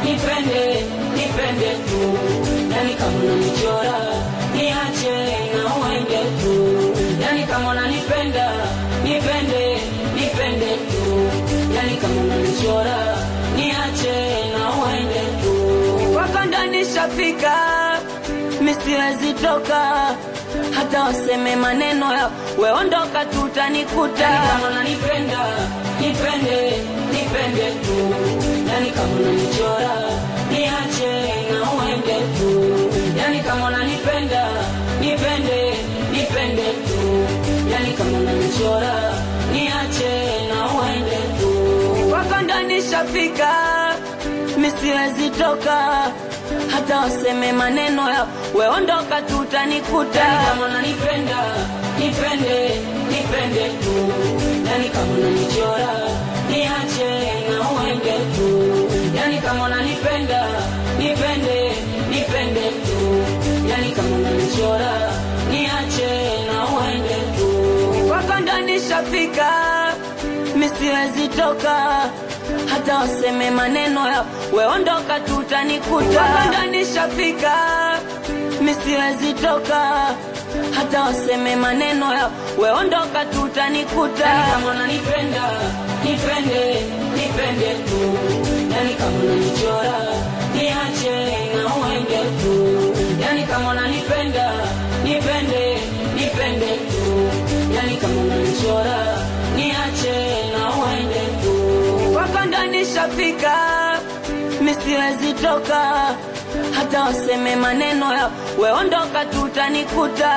nipende tu. Yani kama unanichora niache na uende tu. Yani kama unanipenda nipende tu. Yani kama unanichora niache na uende tu. Wako ndani shafika, misiwezi toka, hata waseme maneno ya we ondoka tutanikuta. Yani kama unanipenda nipende tu. Yani kama unanichora niache na uende tu. Yani kama unanipenda nipende tu. Yani kama unanichora niache na uende tu. Wako ndani shafika, misiwezi toka, hata waseme maneno ya we ondoka tutanikuta. Yani kama unanipenda nipende tu. Yani kama unanichora niache na uende tu. Yani kama unanipenda nipende tu. Yani kama unanichora niache na uende tu. Wako ndani shafika, misiwezi toka, hata waseme maneno ya we ondoka tutanikuta. Wako ndani shafika, misiwezi toka, hata waseme maneno ya we ondoka tutanikuta. Yani kama unanipenda nipende tu. Yani kama unanichora niache na uende tu. Yani kama unanipenda nipende tu. Yani kama unanichora niache na uende tu. Wako ndani shafika, misiwezi toka, hata waseme maneno ya we ondoka tutanikuta.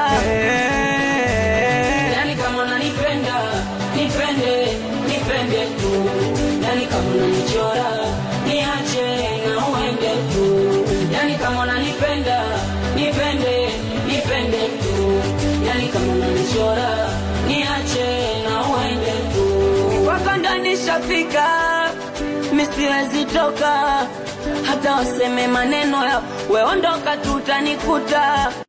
Yani kama unanipenda nipende tu. Yani kama unanichora niache na uende tu. Yani kama unanipenda nipende tu. Yani kama unanichora niache na uende tu. Wako ndani shafika, misiwezi toka, hata waseme maneno ya we ondoka tutanikuta.